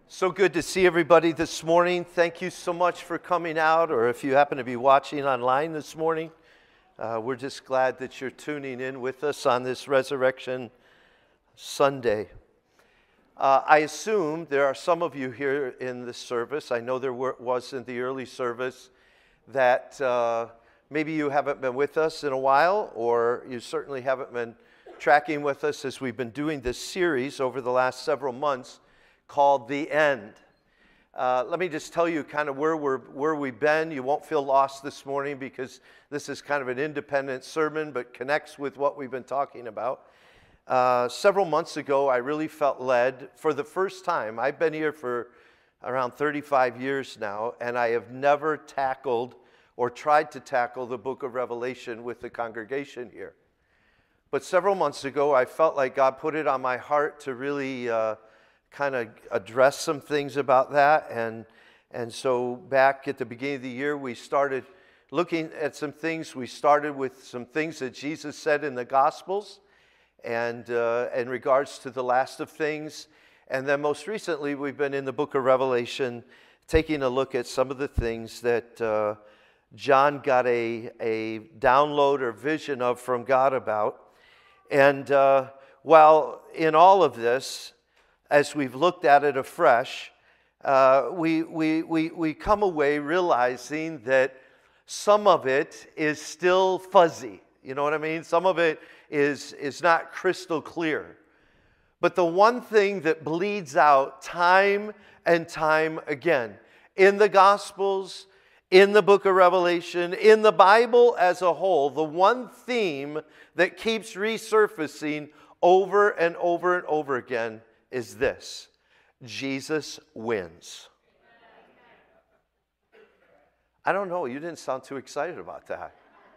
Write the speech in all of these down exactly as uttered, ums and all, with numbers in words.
So good to see everybody this morning. Thank you so much for coming out, or if you happen to be watching online this morning, uh, we're just glad that you're tuning in with us on this Resurrection Sunday. Uh, I assume there are some of you here in this service, I know there were, was in the early service, that uh, maybe you haven't been with us in a while, or you certainly haven't been tracking with us as we've been doing this series over the last several months called The End. Uh, let me just tell you kind of where, we're, where we've been. You won't feel lost this morning because this is kind of an independent sermon but connects with what we've been talking about. Uh, several months ago, I really felt led for the first time. I've been here for around thirty-five years now, and I have never tackled or tried to tackle the book of Revelation with the congregation here. But several months ago, I felt like God put it on my heart to really uh, kind of address some things about that. And, and so back at the beginning of the year, we started looking at some things. We started with some things that Jesus said in the Gospels and uh, in regards to the last of things. And then most recently, we've been in the book of Revelation, taking a look at some of the things that uh, John got a, a download or vision of from God about. And uh, while in all of this, as we've looked at it afresh, uh, we, we, we, we come away realizing that some of it is still fuzzy. You know what I mean? Some of it is, is not crystal clear. But the one thing that bleeds out time and time again, in the Gospels, in the book of Revelation, in the Bible as a whole, the one theme that keeps resurfacing over and over and over again is this: Jesus wins. I don't know, you didn't sound too excited about that.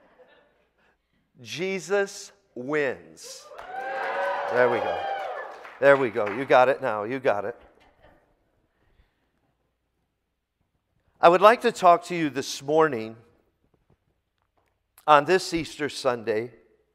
Jesus wins. There we go. There we go. You got it now. You got it. I would like to talk to you this morning on this Easter Sunday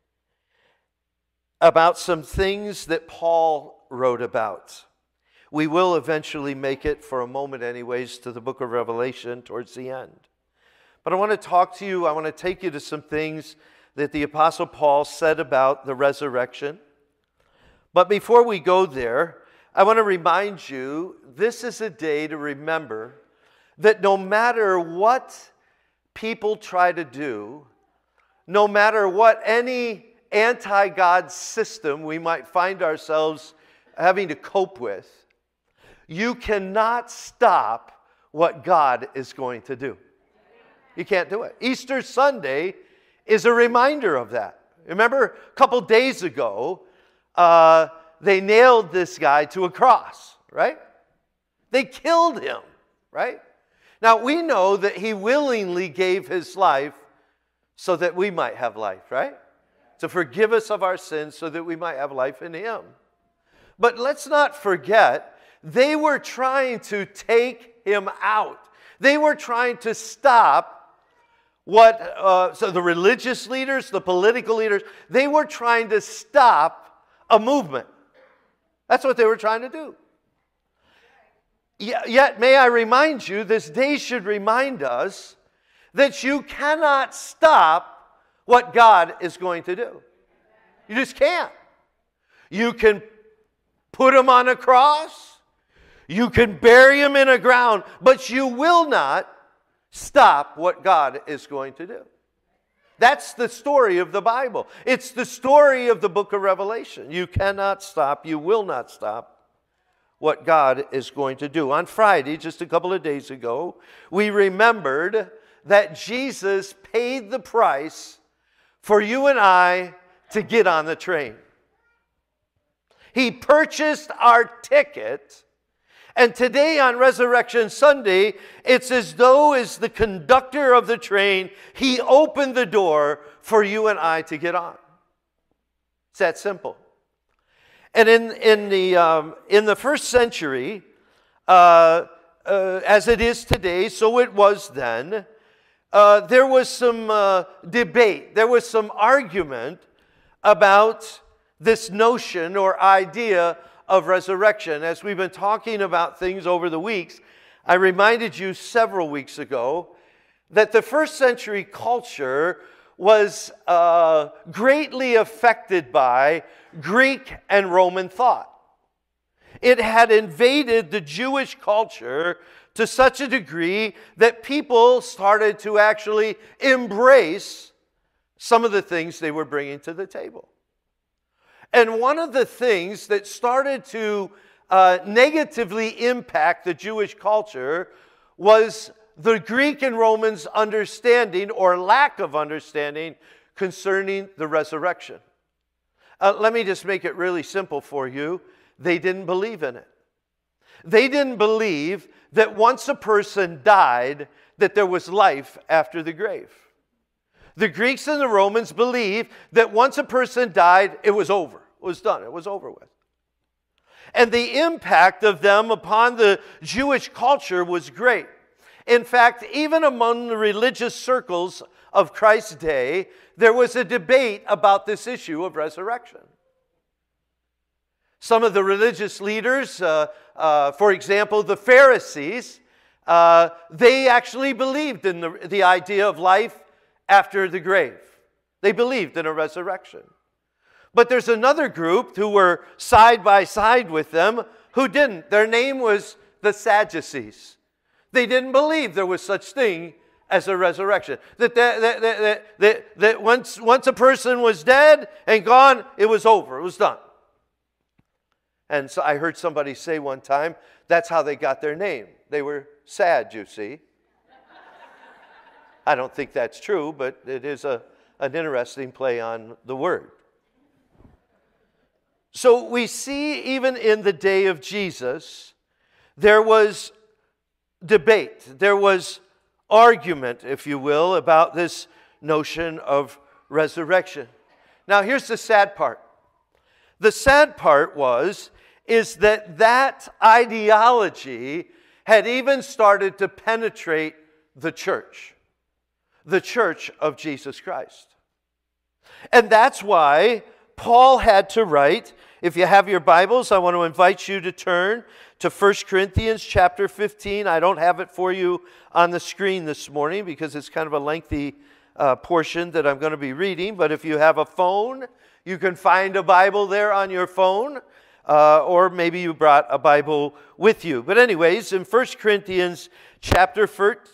about some things that Paul wrote about. We will eventually make it, for a moment anyways, to the book of Revelation towards the end. But I want to talk to you, I want to take you to some things that the Apostle Paul said about the resurrection. But before we go there, I want to remind you, this is a day to remember that no matter what people try to do, no matter what any anti-God system we might find ourselves having to cope with, you cannot stop what God is going to do. You can't do it. Easter Sunday is a reminder of that. Remember, a couple days ago, uh, they nailed this guy to a cross, right? They killed him, right? Now, we know that he willingly gave his life so that we might have life, right? To forgive us of our sins so that we might have life in him. But let's not forget, they were trying to take him out. They were trying to stop what, uh, so the religious leaders, the political leaders, they were trying to stop a movement. That's what they were trying to do. Yet, may I remind you, this day should remind us that you cannot stop what God is going to do. You just can't. You can put him on a cross, you can bury him in a ground, but you will not stop what God is going to do. That's the story of the Bible. It's the story of the book of Revelation. You cannot stop, you will not stop what God is going to do. On Friday, just a couple of days ago, we remembered that Jesus paid the price for you and I to get on the train. He purchased our ticket, and today on Resurrection Sunday, it's as though as the conductor of the train, he opened the door for you and I to get on. It's that simple. And in, in, the, um, in the first century, uh, uh, as it is today, so it was then, uh, there was some uh, debate, there was some argument about this notion or idea of resurrection. As we've been talking about things over the weeks, I reminded you several weeks ago that the first century culture was uh, greatly affected by Greek and Roman thought. It had invaded the Jewish culture to such a degree that people started to actually embrace some of the things they were bringing to the table. And one of the things that started to uh, negatively impact the Jewish culture was the Greek and Romans' understanding or lack of understanding concerning the resurrection. Uh, let me just make it really simple for you. They didn't believe in it. They didn't believe that once a person died, that there was life after the grave. The Greeks and the Romans believed that once a person died, it was over. It was done. It was over with. And the impact of them upon the Jewish culture was great. In fact, even among the religious circles of Christ's day, there was a debate about this issue of resurrection. Some of the religious leaders, uh, uh, for example, the Pharisees, uh, they actually believed in the, the idea of life after the grave. They believed in a resurrection. But there's another group who were side by side with them who didn't. Their name was the Sadducees. They didn't believe there was such thing as a resurrection. That, that, that, that, that, that once, once a person was dead and gone, it was over. It was done. And so I heard somebody say one time, that's how they got their name. They were sad, you see. I don't think that's true, but it is a, an interesting play on the word. So we see even in the day of Jesus, there was debate. There was argument, if you will, about this notion of resurrection. Now here's the sad part. The sad part was, is that that ideology had even started to penetrate the church. The church of Jesus Christ. And that's why Paul had to write, if you have your Bibles, I want to invite you to turn to First Corinthians chapter fifteen. I don't have it for you on the screen this morning because it's kind of a lengthy uh, portion that I'm going to be reading. But if you have a phone, you can find a Bible there on your phone. Uh, or maybe you brought a Bible with you. But anyways, in First Corinthians chapter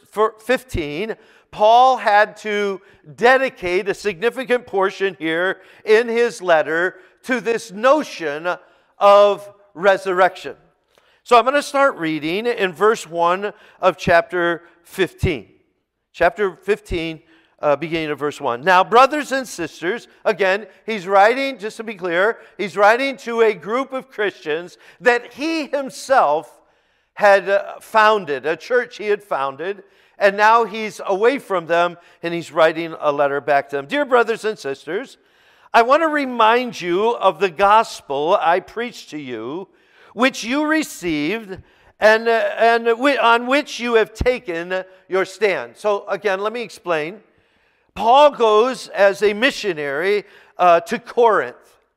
fifteen, Paul had to dedicate a significant portion here in his letter to this notion of resurrection. So I'm going to start reading in verse one of chapter fifteen. Chapter fifteen, uh, beginning of verse one. Now, brothers and sisters, again, he's writing, just to be clear, he's writing to a group of Christians that he himself had uh, founded, a church he had founded, and now he's away from them, and he's writing a letter back to them. Dear brothers and sisters, I want to remind you of the gospel I preached to you, which you received, and, uh, and on which you have taken your stand. So again, let me explain. Paul goes as a missionary uh, to Corinth.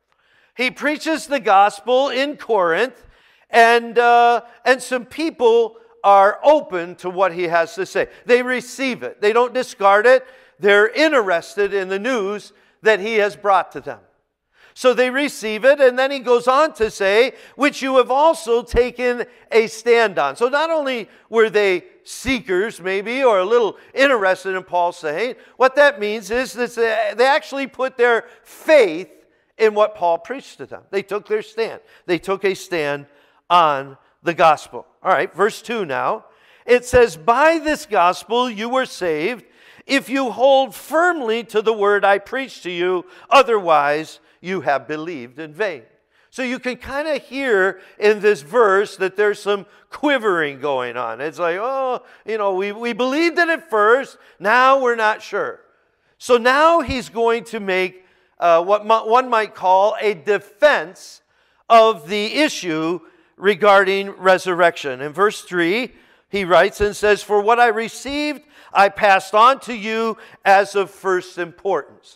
He preaches the gospel in Corinth, and, uh, and some people are open to what he has to say. They receive it. They don't discard it. They're interested in the news that he has brought to them. So they receive it, and then he goes on to say, which you have also taken a stand on. So not only were they seekers, maybe, or a little interested in Paul saying, what that means is that they actually put their faith in what Paul preached to them. They took their stand. They took a stand on the gospel. All right, verse two now. It says, by this gospel you were saved, if you hold firmly to the word I preached to you, otherwise you have believed in vain. So you can kind of hear in this verse that there's some quivering going on. It's like, oh, you know, we, we believed it at first, now we're not sure. So now he's going to make uh, what one might call a defense of the issue regarding resurrection. In verse three, he writes and says, for what I received, I passed on to you as of first importance.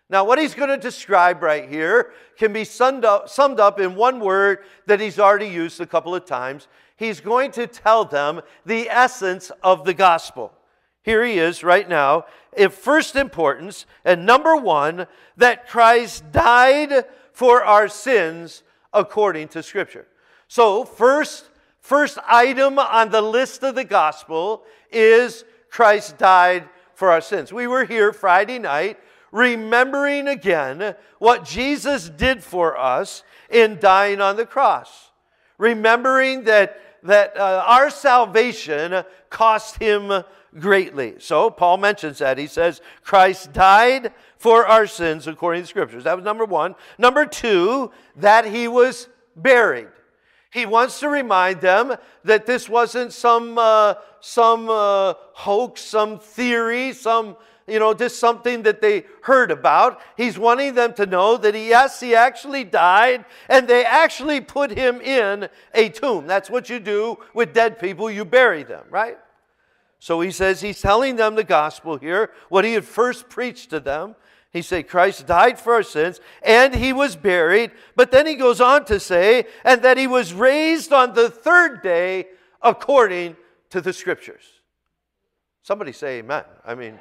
Now, what he's going to describe right here can be summed up, summed up in one word that he's already used a couple of times. He's going to tell them the essence of the gospel. Here he is right now. Of first importance, and number one, that Christ died for our sins according to Scripture. So, first, first item on the list of the gospel is Christ died for our sins. We were here Friday night remembering again what Jesus did for us in dying on the cross. Remembering that, that uh, our salvation cost him greatly. So Paul mentions that. He says, Christ died for our sins according to the Scriptures. That was number one. Number two, that he was buried. He wants to remind them that this wasn't some, uh, some uh, hoax, some theory, some You know, just something that they heard about. He's wanting them to know that, he, yes, he actually died, and they actually put him in a tomb. That's what you do with dead people. You bury them, right? So he says he's telling them the gospel here, what he had first preached to them. He said Christ died for our sins, and he was buried. But then he goes on to say, and that he was raised on the third day according to the Scriptures. Somebody say amen. I mean...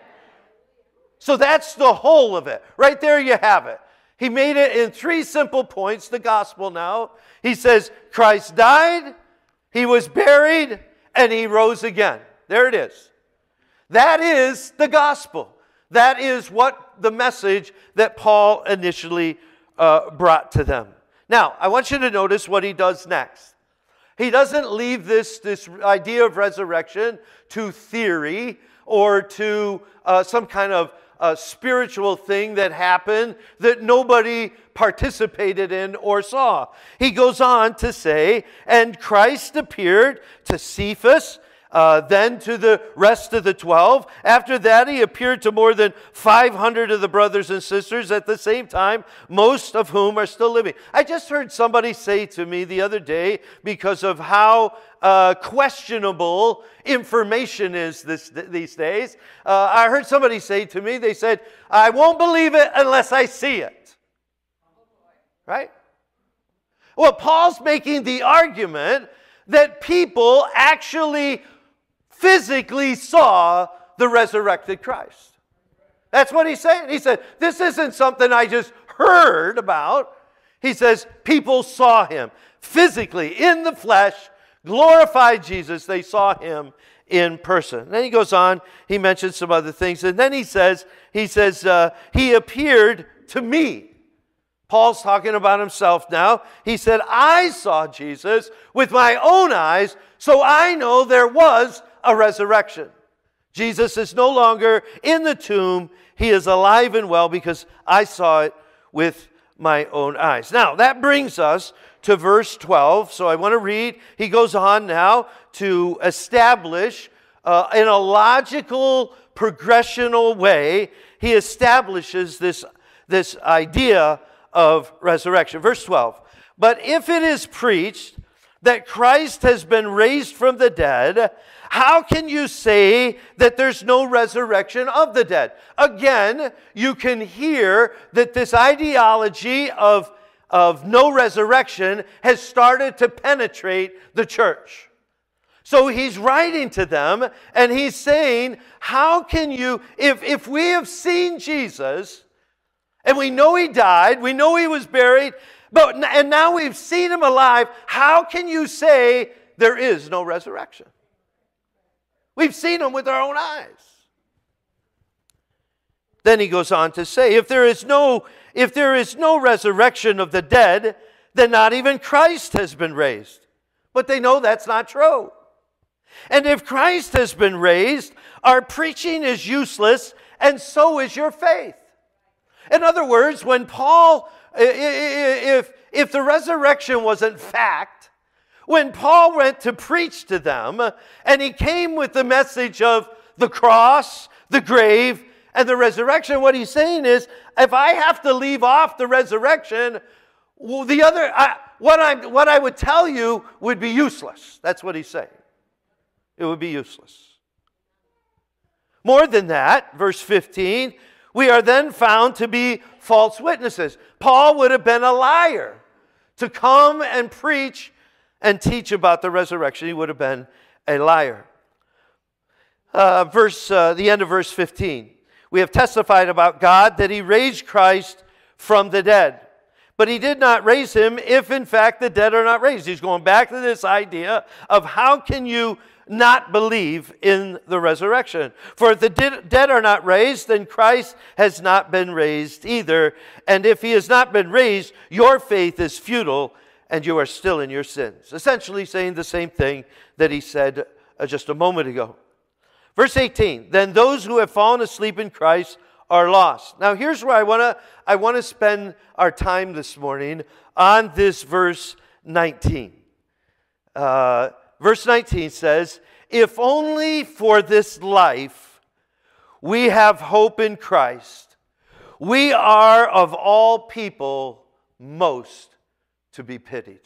So that's the whole of it. Right there you have it. He made it in three simple points, the gospel now. He says, Christ died, he was buried, and he rose again. There it is. That is the gospel. That is what the message that Paul initially uh, brought to them. Now, I want you to notice what he does next. He doesn't leave this, this idea of resurrection to theory or to uh, some kind of a spiritual thing that happened that nobody participated in or saw. He goes on to say, and Christ appeared to Cephas, uh, then to the rest of the twelve. After that, he appeared to more than five hundred of the brothers and sisters at the same time, most of whom are still living. I just heard somebody say to me the other day, because of how uh, questionable information is this, these days, uh, I heard somebody say to me, they said, I won't believe it unless I see it. Right? Well, Paul's making the argument that people actually physically saw the resurrected Christ. That's what he's saying. He said, this isn't something I just heard about. He says, people saw him physically, in the flesh, glorified Jesus. They saw him in person. And then he goes on, he mentions some other things, and then he says, he says, uh, he appeared to me. Paul's talking about himself now. He said, I saw Jesus with my own eyes, so I know there was a resurrection. Jesus is no longer in the tomb. He is alive and well because I saw it with my own eyes. Now, that brings us to verse twelve. So I want to read. He goes on now to establish uh, in a logical, progressional way, he establishes this, this idea of resurrection. Verse twelve. But if it is preached that Christ has been raised from the dead, how can you say that there's no resurrection of the dead? Again, you can hear that this ideology of, of no resurrection has started to penetrate the church. So he's writing to them and he's saying, how can you, if, if we have seen Jesus, and we know he died, we know he was buried, but and now we've seen him alive, how can you say there is no resurrection? We've seen him with our own eyes. Then he goes on to say, if there is no, if there is no resurrection of the dead, then not even Christ has been raised. But they know that's not true. And if Christ has been raised, our preaching is useless, and so is your faith. In other words, when Paul, if, if the resurrection wasn't fact, when Paul went to preach to them, and he came with the message of the cross, the grave, and the resurrection, what he's saying is, if I have to leave off the resurrection, well, the other, I, what, I, what I would tell you would be useless. That's what he's saying. It would be useless. More than that, verse fifteen, we are then found to be false witnesses. Paul would have been a liar to come and preach and teach about the resurrection. He would have been a liar. Uh, verse, uh, the end of verse fifteen. We have testified about God that he raised Christ from the dead. But he did not raise him if in fact the dead are not raised. He's going back to this idea of how can you not believe in the resurrection. For if the dead are not raised, then Christ has not been raised either. And if he has not been raised, your faith is futile and you are still in your sins. Essentially saying the same thing that he said uh, just a moment ago. Verse eighteen, then those who have fallen asleep in Christ are lost. Now here's where I want to I want to spend our time this morning on this verse nineteen. Uh, verse nineteen says, if only for this life we have hope in Christ, we are of all people most to be pitied.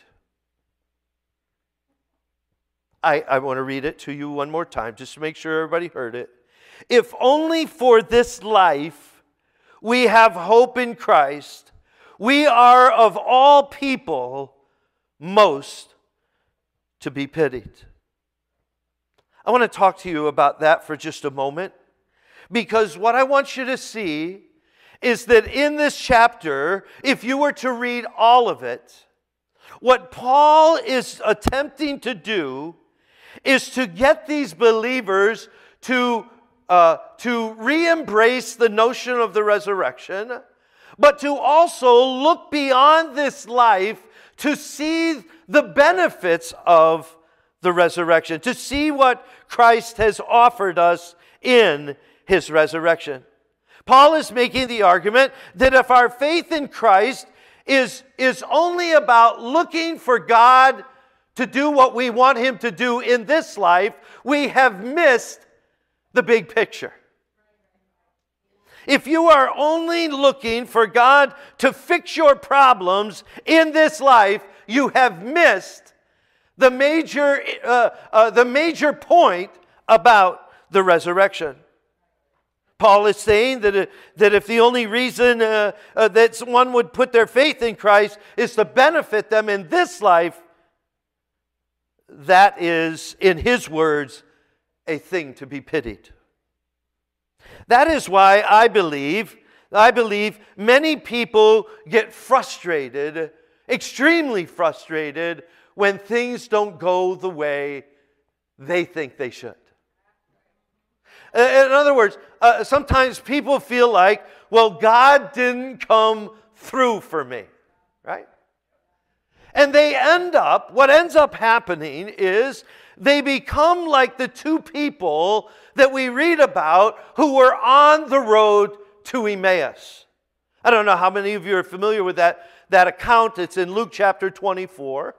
I, I want to read it to you one more time just to make sure everybody heard it. If only for this life we have hope in Christ, we are of all people most to be pitied. I want to talk to you about that for just a moment, because what I want you to see is that in this chapter, if you were to read all of it, what Paul is attempting to do is to get these believers to Uh, to re-embrace the notion of the resurrection, but to also look beyond this life to see the benefits of the resurrection, to see what Christ has offered us in his resurrection. Paul is making the argument that if our faith in Christ is, is only about looking for God to do what we want him to do in this life, we have missed the big picture. If you are only looking for God to fix your problems in this life, you have missed the major, uh, uh, the major point about the resurrection. Paul is saying that, uh, that if the only reason uh, uh, that one would put their faith in Christ is to benefit them in this life, that is, in his words, a thing to be pitied. That is why I believe, I believe many people get frustrated, extremely frustrated, when things don't go the way they think they should. In other words, uh, sometimes people feel like, well, God didn't come through for me, right? And they end up, what ends up happening is they become like the two people that we read about who were on the road to Emmaus. I don't know how many of you are familiar with that, that account. It's in Luke chapter twenty-four.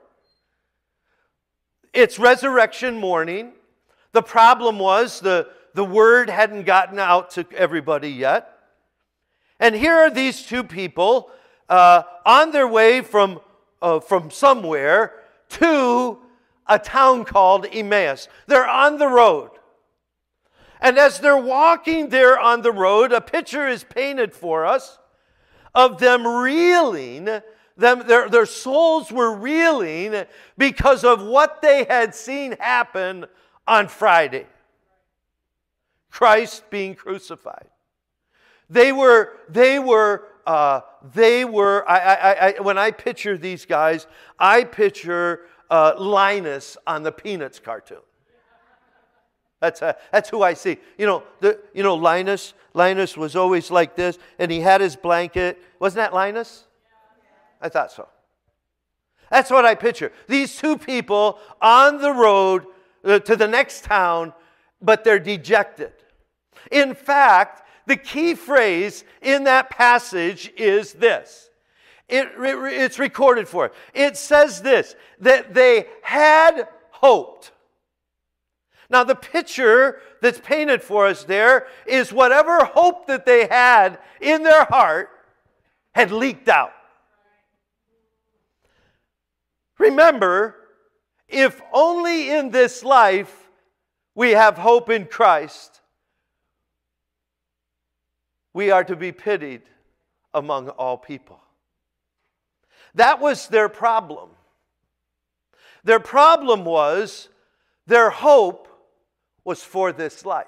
It's resurrection morning. The problem was the, the word hadn't gotten out to everybody yet. And here are these two people uh, on their way from, uh, from somewhere to a town called Emmaus. They're on the road. And as they're walking there on the road, a picture is painted for us of them reeling. Them, their, their souls were reeling because of what they had seen happen on Friday. Christ being crucified. They were, they were, uh, they were, I, I, I, when I picture these guys, I picture uh, Linus on the Peanuts cartoon. That's, uh, that's who I see. You know, the, you know Linus, Linus was always like this, and he had his blanket. Wasn't that Linus? I thought so. That's what I picture. These two people on the road uh, to the next town, but they're dejected. In fact, the key phrase in that passage is this. It, it, it's recorded for it. It says this, that they had hoped. Now, the picture that's painted for us there is whatever hope that they had in their heart had leaked out. Remember, if only in this life we have hope in Christ, we are to be pitied among all people. That was their problem. Their problem was their hope was for this life.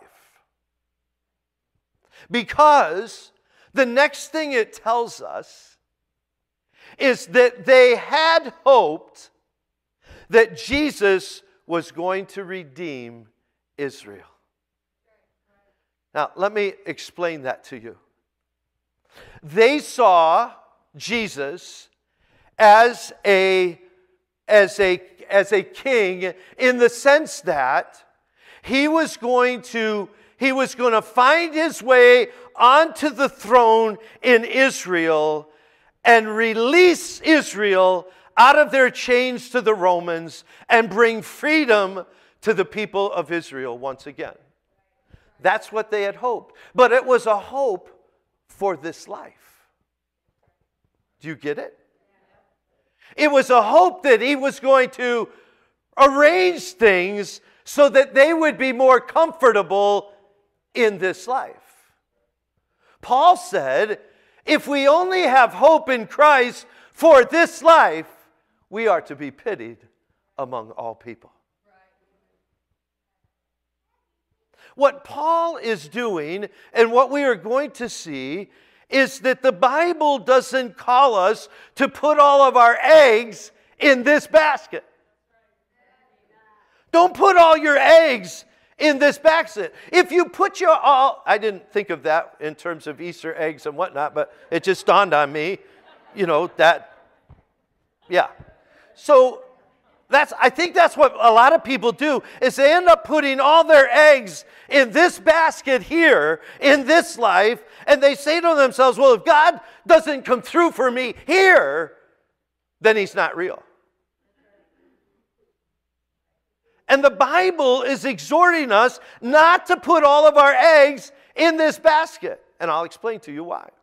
Because the next thing it tells us is that they had hoped that Jesus was going to redeem Israel. Now, let me explain that to you. They saw Jesus as a, as a, as a king in the sense that he was going to, he was going to find his way onto the throne in Israel and release Israel out of their chains to the Romans and bring freedom to the people of Israel once again. That's what they had hoped. But it was a hope for this life. Do you get it? It was a hope that he was going to arrange things so that they would be more comfortable in this life. Paul said, if we only have hope in Christ for this life, we are to be pitied among all people. What Paul is doing, and what we are going to see, is that the Bible doesn't call us to put all of our eggs in this basket. Don't put all your eggs in this basket. If you put your all, I didn't think of that in terms of Easter eggs and whatnot, but it just dawned on me, you know, that, yeah. So that's, I think that's what a lot of people do, is they end up putting all their eggs in this basket here, in this life, and they say to themselves, well, if God doesn't come through for me here, then he's not real. And the Bible is exhorting us not to put all of our eggs in this basket. And I'll explain to you why.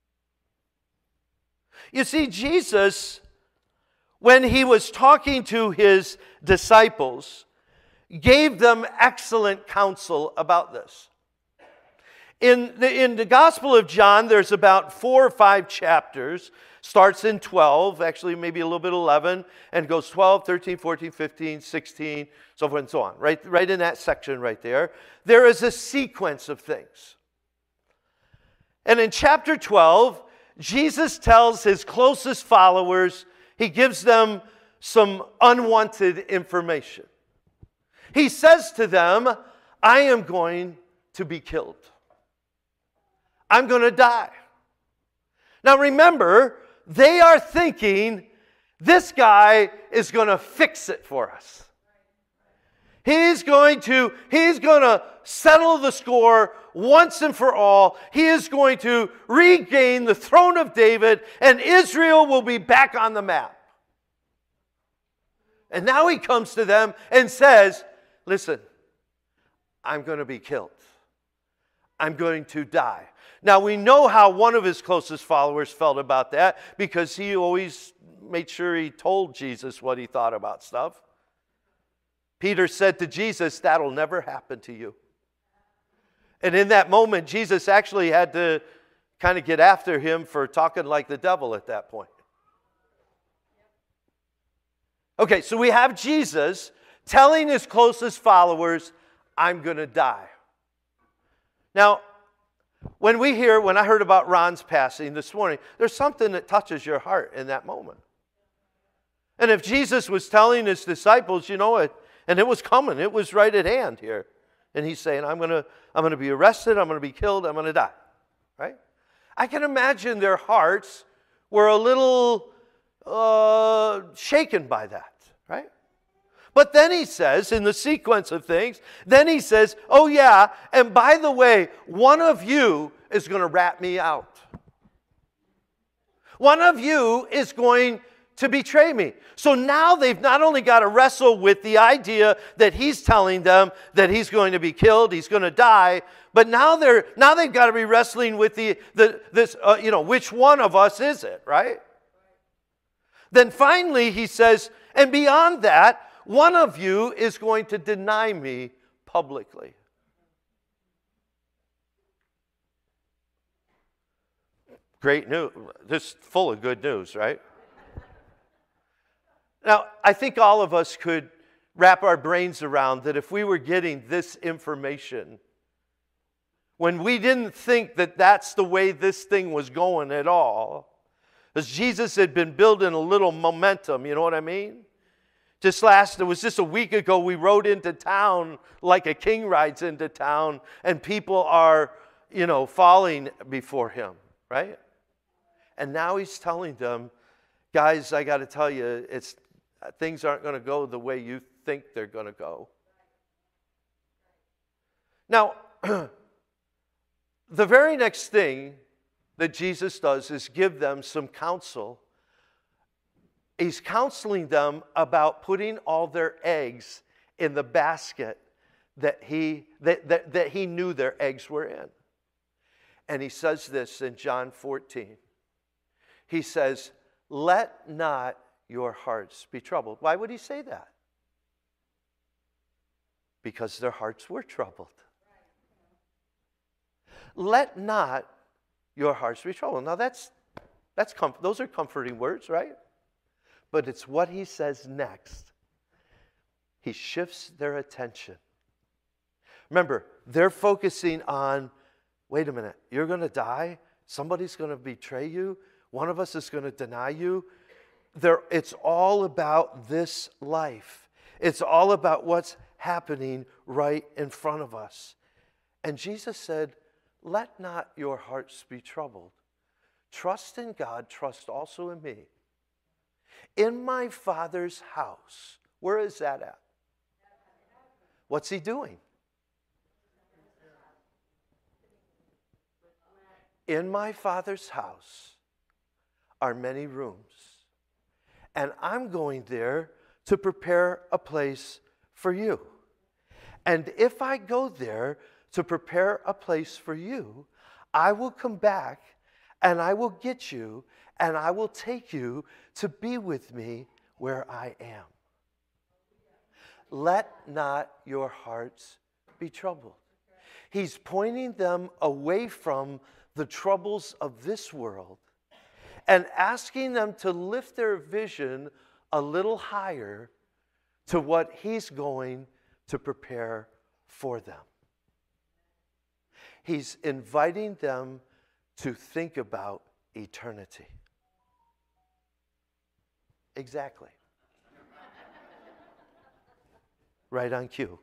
You see, Jesus, when he was talking to his disciples, gave them excellent counsel about this. In the, in the Gospel of John, there's about four or five chapters. Starts in twelve, actually maybe a little bit eleven, and goes twelve, thirteen, fourteen, fifteen, sixteen, so forth and so on. Right, right in that section right there, there is a sequence of things. And in chapter twelve, Jesus tells his closest followers, he gives them some unwanted information. He says to them, I am going to be killed. I'm going to die. Now remember, they are thinking, this guy is going to fix it for us. He's going to, he's going to settle the score once and for all. He is going to regain the throne of David, and Israel will be back on the map. And now he comes to them and says, listen, I'm going to be killed. I'm going to die. Now, we know how one of his closest followers felt about that, because he always made sure he told Jesus what he thought about stuff. Peter said to Jesus, that'll never happen to you. And in that moment, Jesus actually had to kind of get after him for talking like the devil at that point. Okay, so we have Jesus telling his closest followers, I'm going to die. Now, when we hear, when I heard about Ron's passing this morning, there's something that touches your heart in that moment. And if Jesus was telling his disciples, you know it, and it was coming, it was right at hand here. And he's saying, I'm going to, I'm going to be arrested, I'm going to be killed, I'm going to die. Right? I can imagine their hearts were a little uh, shaken by that. Right? But then he says, in the sequence of things, then he says, oh yeah, and by the way, one of you is going to rat me out. One of you is going to betray me. So now they've not only got to wrestle with the idea that he's telling them that he's going to be killed, he's going to die, but now they're now they've got to be wrestling with the, the this uh, you know, which one of us is it, right? Then finally he says, and beyond that, one of you is going to deny me publicly. Great news, just full of good news, right? Now, I think all of us could wrap our brains around that if we were getting this information, when we didn't think that that's the way this thing was going at all, because Jesus had been building a little momentum, you know what I mean? Just last, it was just a week ago, we rode into town like a king rides into town, and people are, you know, falling before him, right? And now he's telling them, guys, I got to tell you, it's things aren't going to go the way you think they're going to go. Now, the very next thing that Jesus does is give them some counsel. He's counseling them about putting all their eggs in the basket that he, that, that, that he knew their eggs were in. And he says this in John fourteen. He says, let not your hearts be troubled. Why would he say that? Because their hearts were troubled. Let not your hearts be troubled. Now that's, that's comf- those are comforting words, right? But it's what he says next. He shifts their attention. Remember, they're focusing on, wait a minute, you're going to die? Somebody's going to betray you? One of us is going to deny you? There, it's all about this life. It's all about what's happening right in front of us. And Jesus said, let not your hearts be troubled. Trust in God, trust also in me. In my Father's house, where is that at? What's he doing? In my Father's house are many rooms, and I'm going there to prepare a place for you. And if I go there to prepare a place for you, I will come back and I will get you and I will take you to be with me where I am. Let not your hearts be troubled. He's pointing them away from the troubles of this world and asking them to lift their vision a little higher to what he's going to prepare for them. He's inviting them to think about eternity. Exactly. Right on cue.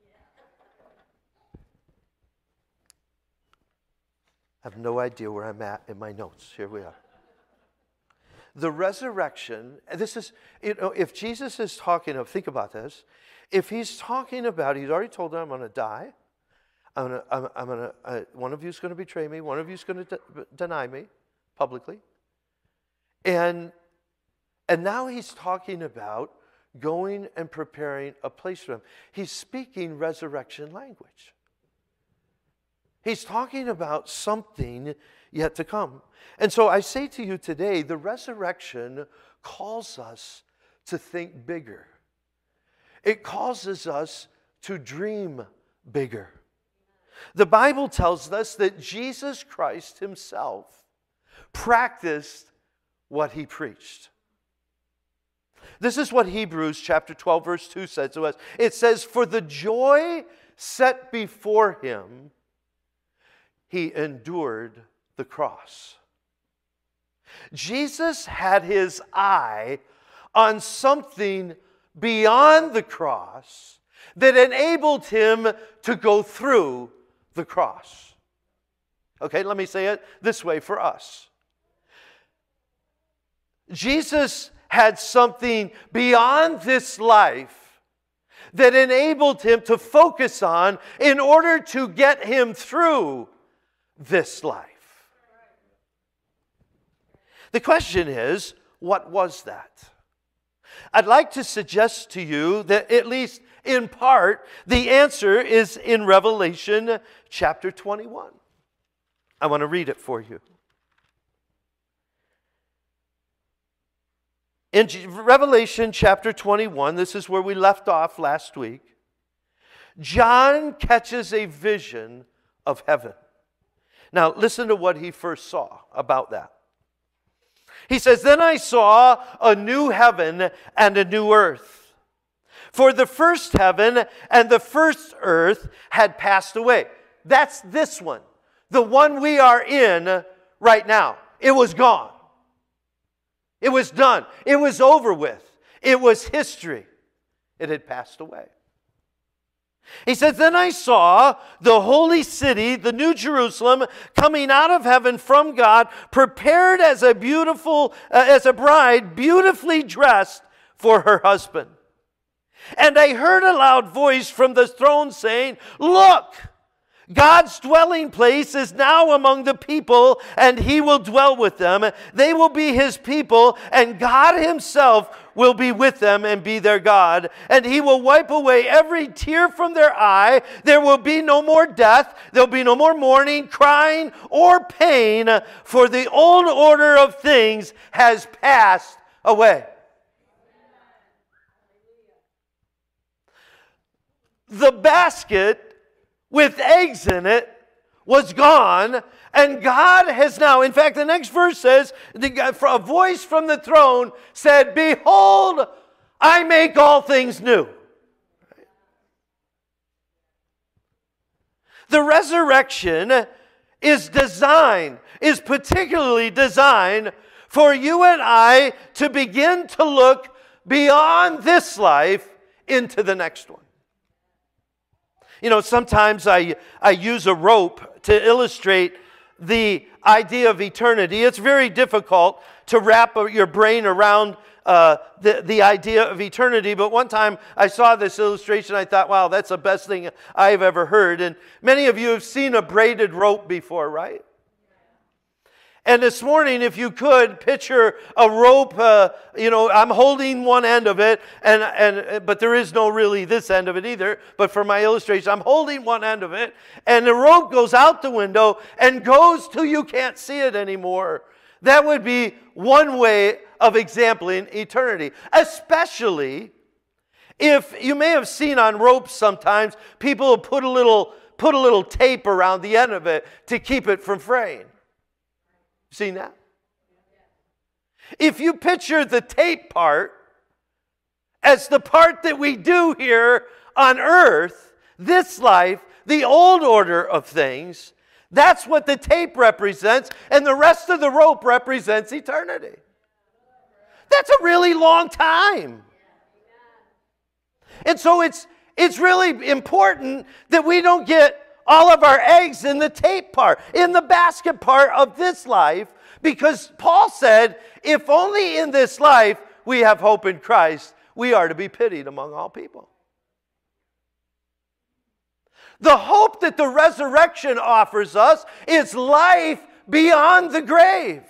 I have no idea where I'm at in my notes. Here we are. The resurrection, this is, you know, if Jesus is talking of, think about this, if he's talking about, he's already told them, I'm going to die, I'm going to, I'm, I'm going to, uh, one of you is going to betray me, one of you is going to de- deny me publicly, and, and now he's talking about going and preparing a place for him. He's speaking resurrection language. He's talking about something yet to come. And so I say to you today, the resurrection calls us to think bigger. It causes us to dream bigger. The Bible tells us that Jesus Christ himself practiced what he preached. This is what Hebrews chapter twelve verse two says to us. It says, for the joy set before him, he endured the cross. Jesus had his eye on something beyond the cross that enabled him to go through the cross. Okay, let me say it this way for us. Jesus had something beyond this life that enabled him to focus on in order to get him through this life. The question is, what was that? I'd like to suggest to you that at least in part, the answer is in Revelation chapter twenty-one. I want to read it for you. In Revelation chapter twenty-one, this is where we left off last week, John catches a vision of heaven. Now, listen to what he first saw about that. He says, "Then I saw a new heaven and a new earth. For the first heaven and the first earth had passed away." That's this one, the one we are in right now. It was gone. It was done. It was over with. It was history. It had passed away. He says, "Then I saw the holy city, the New Jerusalem, coming out of heaven from God, prepared as a beautiful, uh, as a bride, beautifully dressed for her husband. And I heard a loud voice from the throne saying, 'Look, God's dwelling place is now among the people, and He will dwell with them. They will be His people, and God Himself will be with them and be their God. And He will wipe away every tear from their eye. There will be no more death. There will be no more mourning, crying, or pain, for the old order of things has passed away.'" The basket with eggs in it was gone, and God has now, in fact, the next verse says, a voice from the throne said, "Behold, I make all things new." The resurrection is designed, is particularly designed for you and I to begin to look beyond this life into the next one. You know, sometimes I, I use a rope to illustrate the idea of eternity. It's very difficult to wrap your brain around uh, the, the idea of eternity. But one time I saw this illustration, I thought, wow, that's the best thing I've ever heard. And many of you have seen a braided rope before, right? And this morning, if you could, picture a rope, uh, you know, I'm holding one end of it, and, and but there is no really this end of it either. But for my illustration, I'm holding one end of it, and the rope goes out the window and goes till you can't see it anymore. That would be one way of exempling eternity, especially if you may have seen on ropes sometimes, people will put a little, put a little tape around the end of it to keep it from fraying. Seen that? If you picture the tape part as the part that we do here on earth, this life, the old order of things, that's what the tape represents, and the rest of the rope represents eternity. That's a really long time. And so it's, it's really important that we don't get all of our eggs in the tape part, in the basket part of this life, because Paul said, if only in this life we have hope in Christ, we are to be pitied among all people. The hope that the resurrection offers us is life beyond the grave.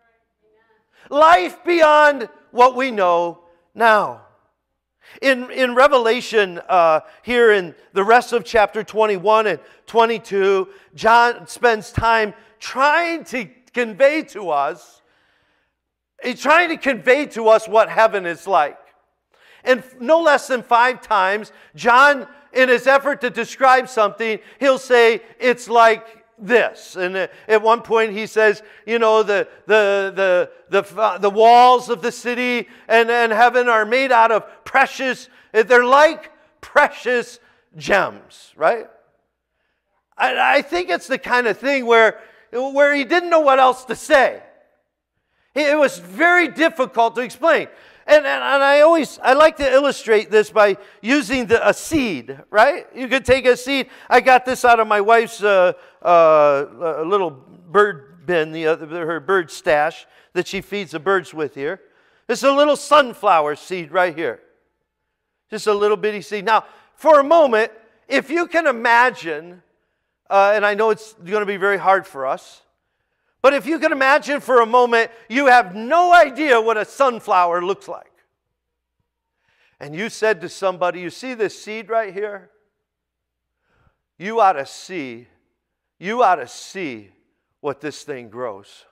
Life beyond what we know now. In, in Revelation, uh, here in the rest of chapter twenty-one and twenty-two, John spends time trying to convey to us, he's trying to convey to us what heaven is like. And no less than five times, John, in his effort to describe something, he'll say, it's like this. And at one point he says, you know, the the the the, the walls of the city and, and heaven are made out of precious, they're like precious gems, right? I, I think it's the kind of thing where, where he didn't know what else to say. It was very difficult to explain. And, and, and I always, I like to illustrate this by using the, a seed, right? You could take a seed. I got this out of my wife's uh, uh, little bird bin, the other, her bird stash that she feeds the birds with here. It's a little sunflower seed right here. Just a little bitty seed. Now, for a moment, if you can imagine, uh, and I know it's going to be very hard for us, but if you can imagine for a moment, you have no idea what a sunflower looks like. And you said to somebody, you see this seed right here? You ought to see, you ought to see what this thing grows.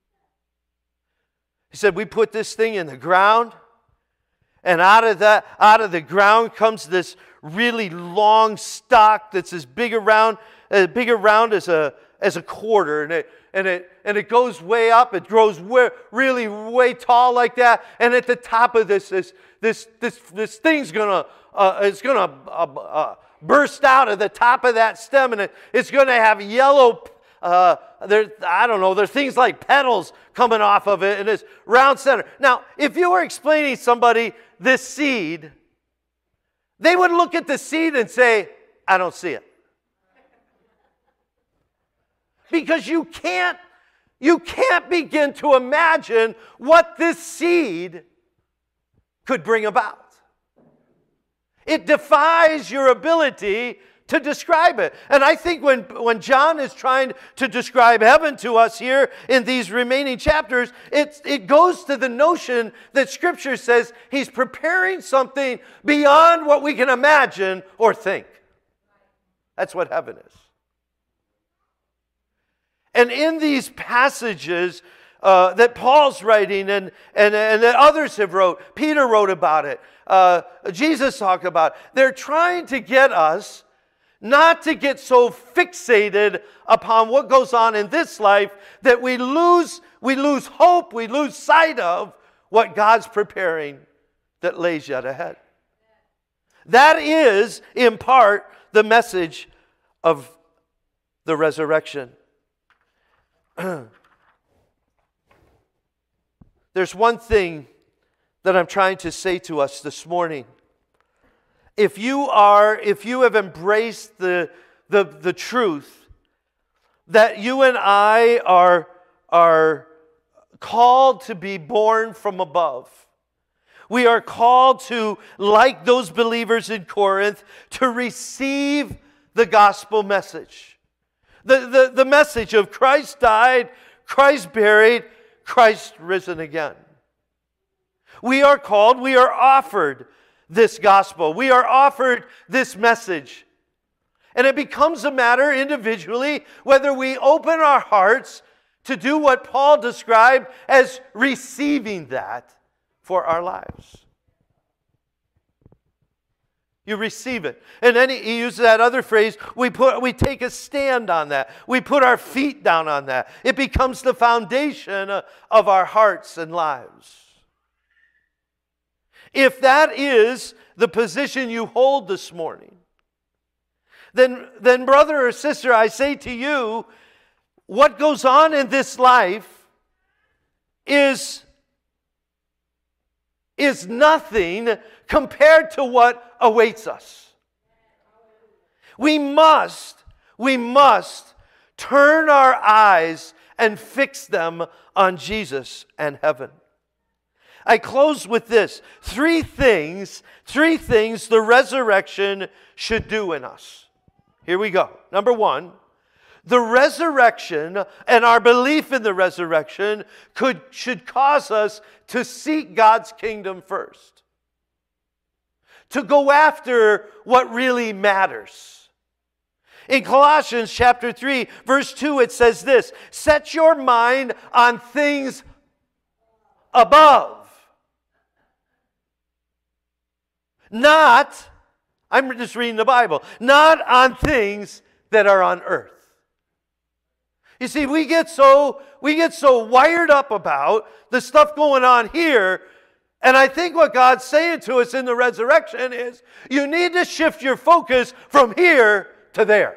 He said, we put this thing in the ground, and out of that, out of the ground comes this really long stalk that's as big around, as big around as a as a quarter, and it and it and it goes way up. It grows way, really way tall like that. And at the top of this, this this this this thing's gonna uh, it's gonna uh, uh, burst out of the top of that stem, and it, it's gonna have yellow. Uh, there, I don't know. There's things like petals coming off of it, and it's round center. Now, if you were explaining somebody this seed, they would look at the seed and say, "I don't see it," because you can't, you can't begin to imagine what this seed could bring about. It defies your ability to describe it. And I think when, when John is trying to describe heaven to us here in these remaining chapters, it, it goes to the notion that Scripture says he's preparing something beyond what we can imagine or think. That's what heaven is. And in these passages uh, that Paul's writing and, and, and that others have wrote, Peter wrote about it, uh, Jesus talked about it, they're trying to get us not to get so fixated upon what goes on in this life that we lose, we lose hope, we lose sight of what God's preparing that lays yet ahead. That is, in part, the message of the resurrection. There's one thing that I'm trying to say to us this morning. If you are, if you have embraced the, the, the truth that you and I are, are called to be born from above, we are called to, like those believers in Corinth, to receive the gospel message. The, the, the message of Christ died, Christ buried, Christ risen again. We are called, we are offered this gospel. We are offered this message. And it becomes a matter individually whether we open our hearts to do what Paul described as receiving that for our lives. You receive it. And then he uses that other phrase, we put we take a stand on that. We put our feet down on that. It becomes the foundation of our hearts and lives. If that is the position you hold this morning, then, then brother or sister, I say to you, what goes on in this life is, is nothing compared to what awaits us. We must, we must turn our eyes and fix them on Jesus and heaven. I close with this. Three things, three things the resurrection should do in us. Here we go. Number one, the resurrection and our belief in the resurrection could, should cause us to seek God's kingdom first. To go after what really matters. In Colossians chapter three, verse two, it says this, set your mind on things above. Not, I'm just reading the Bible, not on things that are on earth. You see, we get so we get so wired up about the stuff going on here, and I think what God's saying to us in the resurrection is you need to shift your focus from here to there.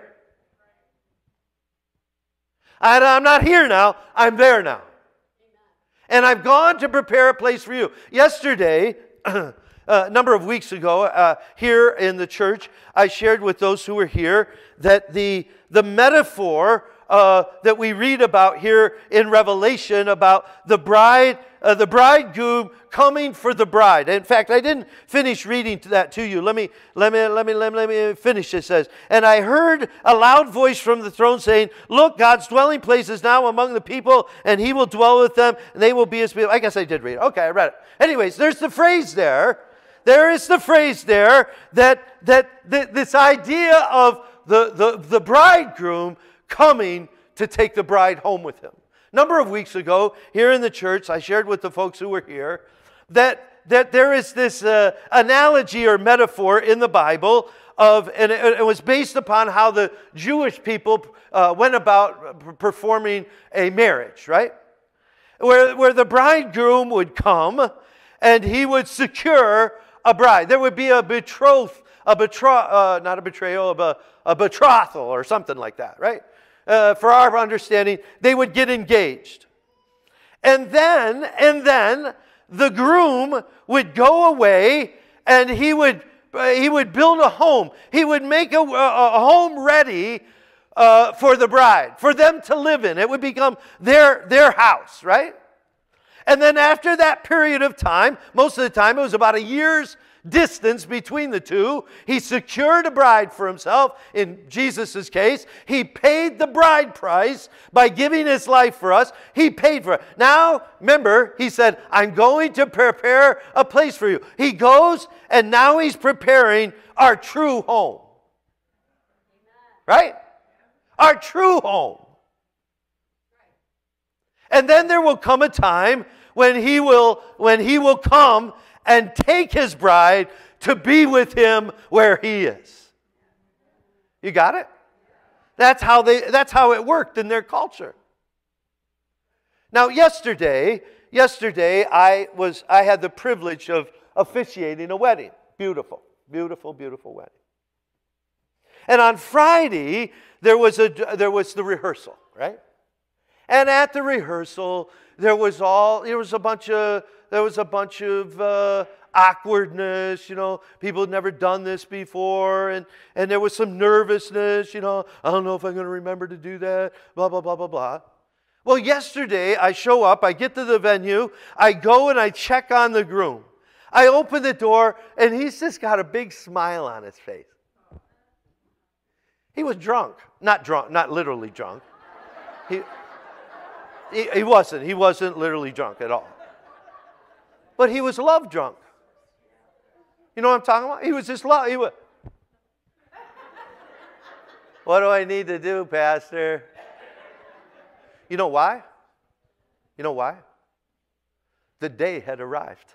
And I'm not here now, I'm there now. And I've gone to prepare a place for you. Yesterday, a number of weeks ago, uh, here in the church, I shared with those who were here that the, the metaphor uh, that we read about here in Revelation about the bride, uh, the bridegroom coming for the bride. In fact, I didn't finish reading that to you. Let me, let me, let me, let me, let me finish. It says, and I heard a loud voice from the throne saying, look, God's dwelling place is now among the people, and He will dwell with them, and they will be His people. I guess I did read it. Okay, I read it. Anyways, there's the phrase there. There is the phrase there that, that, that this idea of the, the, the bridegroom coming to take the bride home with him. A number of weeks ago, here in the church, I shared with the folks who were here that, that there is this uh, analogy or metaphor in the Bible of, and it, it was based upon how the Jewish people uh, went about performing a marriage, right? Where, where the bridegroom would come and he would secure a bride. There would be a betroth, a betro, uh, not a betrayal, but a, a betrothal or something like that, right? Uh, for our understanding, they would get engaged. And then, and then the groom would go away and he would, uh, he would build a home. He would make a, a home ready Uh, for the bride, for them to live in. It would become their, their house, right? And then after that period of time, most of the time it was about a year's distance between the two, he secured a bride for himself. In Jesus' case, he paid the bride price by giving his life for us. He paid for it. Now, remember, he said, I'm going to prepare a place for you. He goes, and now he's preparing our true home. Right? Our true home. And then there will come a time when he will, when he will come and take his bride to be with him where he is. You got it? That's how they, that's how it worked in their culture. Now yesterday, yesterday I was I had the privilege of officiating a wedding. Beautiful, beautiful, beautiful wedding. And on Friday, there was a there was the rehearsal, right? And at the rehearsal, there was all there was a bunch of there was a bunch of uh, awkwardness. You know, people had never done this before, and and there was some nervousness. You know, I don't know if I'm going to remember to do that. Blah blah blah blah blah. Well, yesterday I show up, I get to the venue, I go and I check on the groom. I open the door, and he's just got a big smile on his face. He was drunk. Not drunk, not literally drunk. He, he, he wasn't. He wasn't literally drunk at all. But he was love drunk. You know what I'm talking about? He was just love. He was, what do I need to do, Pastor? You know why? You know why? The day had arrived.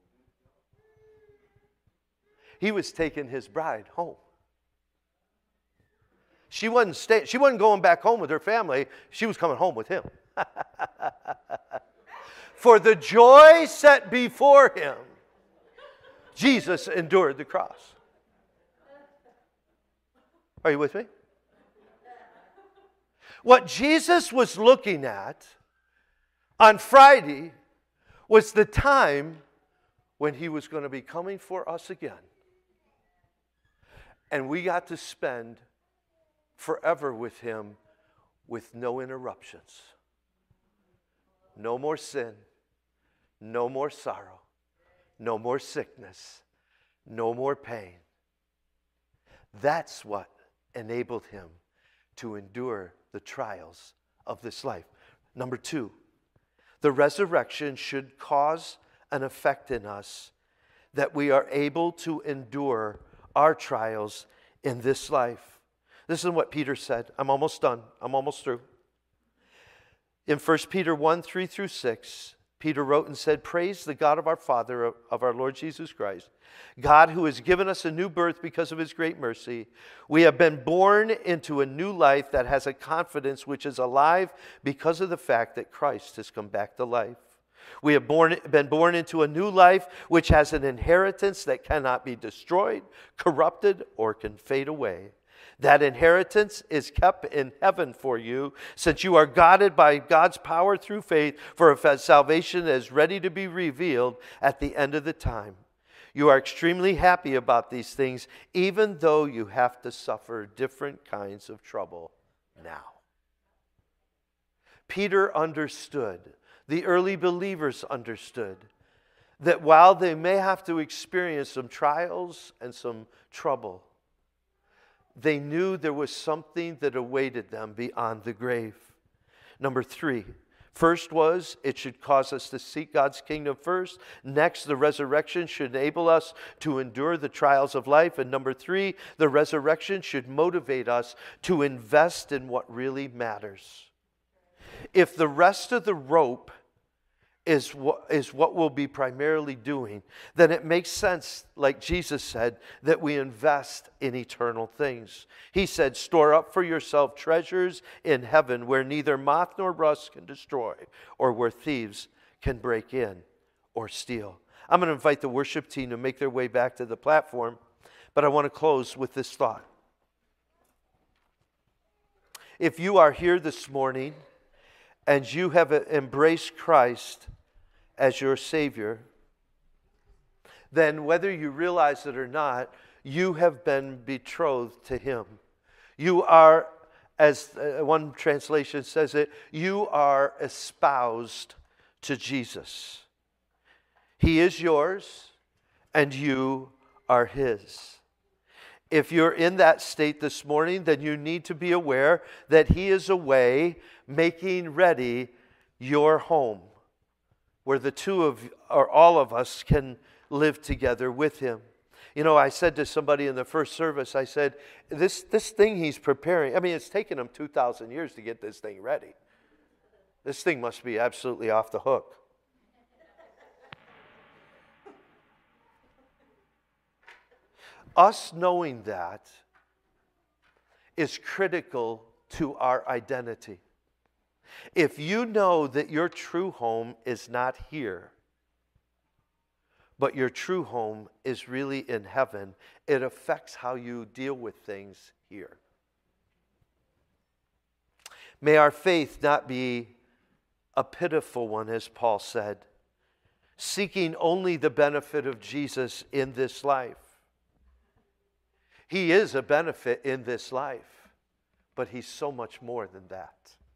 He was taking his bride home. She wasn't staying. She wasn't going back home with her family. She was coming home with him. For the joy set before him, Jesus endured the cross. Are you with me? What Jesus was looking at on Friday was the time when he was going to be coming for us again. And we got to spend forever with him with no interruptions. No more sin, no more sorrow, no more sickness, no more pain. That's what enabled him to endure the trials of this life. Number two, the resurrection should cause an effect in us that we are able to endure our trials in this life. This is what Peter said. I'm almost done. I'm almost through. In First Peter one, three through six, Peter wrote and said, "Praise the God of our Father, of our Lord Jesus Christ, God who has given us a new birth because of his great mercy. We have been born into a new life that has a confidence which is alive because of the fact that Christ has come back to life. We have born, been born into a new life which has an inheritance that cannot be destroyed, corrupted, or can fade away. That inheritance is kept in heaven for you, since you are guarded by God's power through faith for a salvation that is ready to be revealed at the end of the time. You are extremely happy about these things, even though you have to suffer different kinds of trouble now." Peter understood, the early believers understood, that while they may have to experience some trials and some trouble, they knew there was something that awaited them beyond the grave. Number three, first was it should cause us to seek God's kingdom first. Next, the resurrection should enable us to endure the trials of life. And number three, the resurrection should motivate us to invest in what really matters. If the rest of the rope is what, is what we'll be primarily doing, then it makes sense, like Jesus said, that we invest in eternal things. He said, store up for yourself treasures in heaven where neither moth nor rust can destroy, or where thieves can break in or steal. I'm going to invite the worship team to make their way back to the platform, but I want to close with this thought. If you are here this morning and you have embraced Christ as your Savior, then whether you realize it or not, you have been betrothed to Him. You are, as one translation says it, you are espoused to Jesus. He is yours, and you are His. If you're in that state this morning, then you need to be aware that He is away making ready your home, where the two of, or all of us, can live together with Him. You know, I said to somebody in the first service, I said, this, this thing He's preparing, I mean, it's taken Him two thousand years to get this thing ready. This thing must be absolutely off the hook. Us knowing that is critical to our identity. If you know that your true home is not here, but your true home is really in heaven, it affects how you deal with things here. May our faith not be a pitiful one, as Paul said, seeking only the benefit of Jesus in this life. He is a benefit in this life, but He's so much more than that.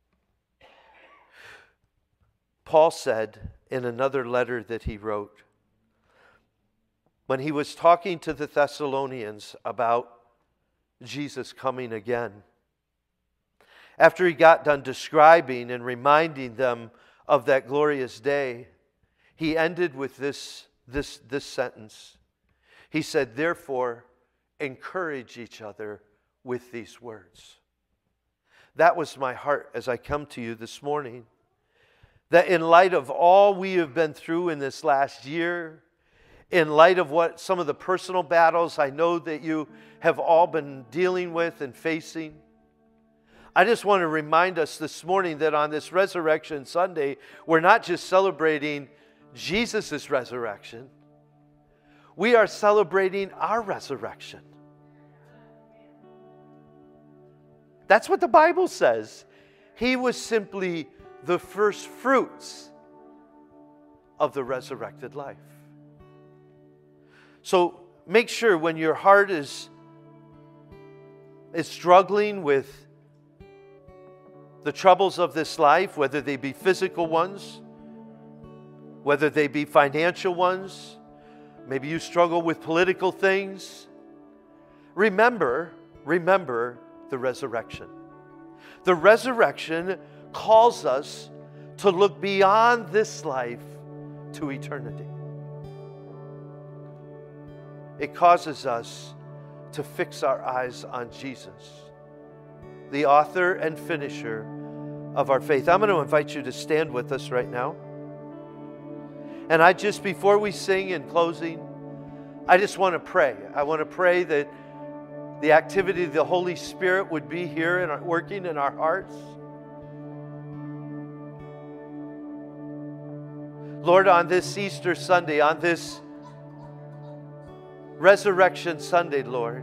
Paul said in another letter that he wrote, when he was talking to the Thessalonians about Jesus coming again, after he got done describing and reminding them of that glorious day, he ended with this, this, this sentence. He said, therefore, encourage each other with these words. That was my heart as I come to you this morning. That in light of all we have been through in this last year, in light of what some of the personal battles I know that you have all been dealing with and facing, I just want to remind us this morning that on this Resurrection Sunday, we're not just celebrating Jesus' resurrection, we are celebrating our resurrection. That's what the Bible says. He was simply the first fruits of the resurrected life. So make sure when your heart is, is struggling with the troubles of this life, whether they be physical ones, whether they be financial ones, maybe you struggle with political things, remember, remember the resurrection. The resurrection calls us to look beyond this life to eternity. It causes us to fix our eyes on Jesus, the author and finisher of our faith. I'm going to invite you to stand with us right now. And I just, before we sing in closing, I just want to pray. I want to pray that the activity of the Holy Spirit would be here and working in our hearts. Lord, on this Easter Sunday, on this Resurrection Sunday, Lord,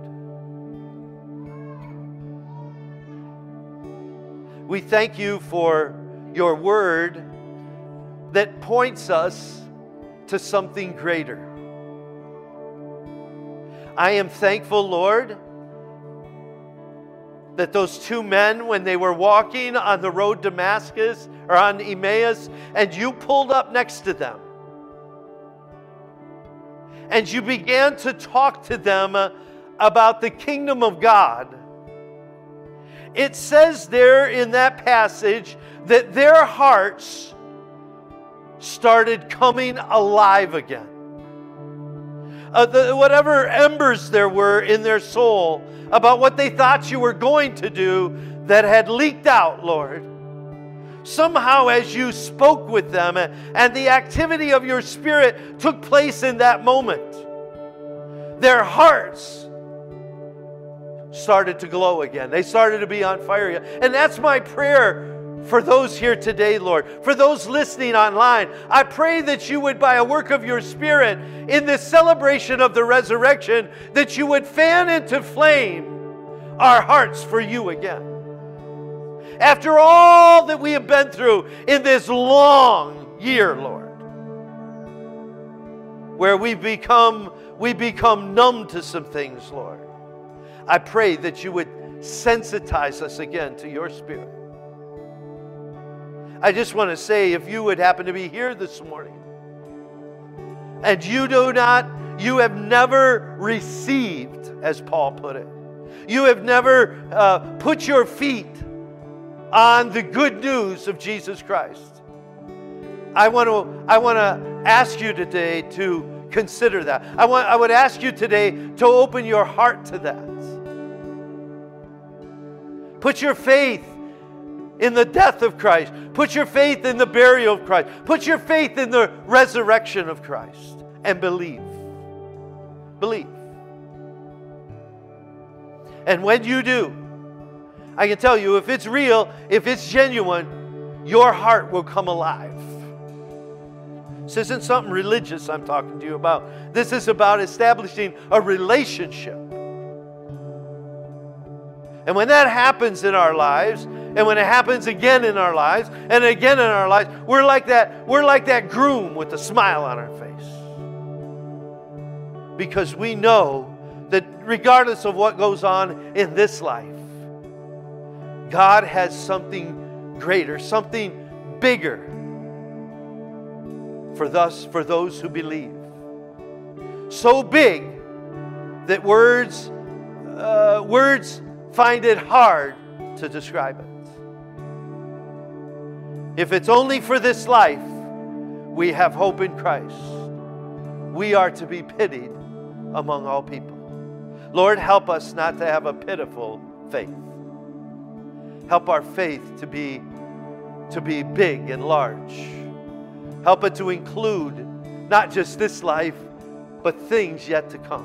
we thank you for your word that points us to something greater. I am thankful, Lord, that those two men, when they were walking on the road to Damascus or on Emmaus, and you pulled up next to them, and you began to talk to them about the kingdom of God. It says there in that passage that their hearts started coming alive again. Uh, the, whatever embers there were in their soul about what they thought you were going to do that had leaked out, Lord, somehow as you spoke with them and, and the activity of your Spirit took place in that moment, their hearts started to glow again. They started to be on fire again. And that's my prayer for those here today, Lord. For those listening online, I pray that you would, by a work of your Spirit, in this celebration of the resurrection, that you would fan into flame our hearts for you again. After all that we have been through in this long year, Lord, where we become, we become numb to some things, Lord, I pray that you would sensitize us again to your Spirit. I just want to say, if you would happen to be here this morning and you do not, you have never received, as Paul put it, you have never uh, put your feet on the good news of Jesus Christ, I want to, I want to ask you today to consider that. I want, I would ask you today to open your heart to that. Put your faith in the death of Christ. Put your faith in the burial of Christ. Put your faith in the resurrection of Christ. And believe. Believe. And when you do, I can tell you, if it's real, if it's genuine, your heart will come alive. This isn't something religious I'm talking to you about. This is about establishing a relationship. And when that happens in our lives, and when it happens again in our lives, and again in our lives, we're like that, we're like that groom with a smile on our face. Because we know that regardless of what goes on in this life, God has something greater, something bigger for us, for those who believe. So big that words, uh, words find it hard to describe it. If it's only for this life, we have hope in Christ. We are to be pitied among all people. Lord, help us not to have a pitiful faith. Help our faith to be, to be big and large. Help it to include not just this life, but things yet to come.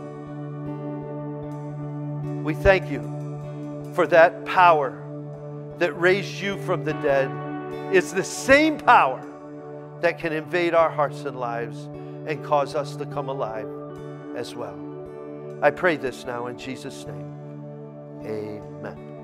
We thank you for that power that raised you from the dead. It's the same power that can invade our hearts and lives and cause us to come alive as well. I pray this now in Jesus' name. Amen.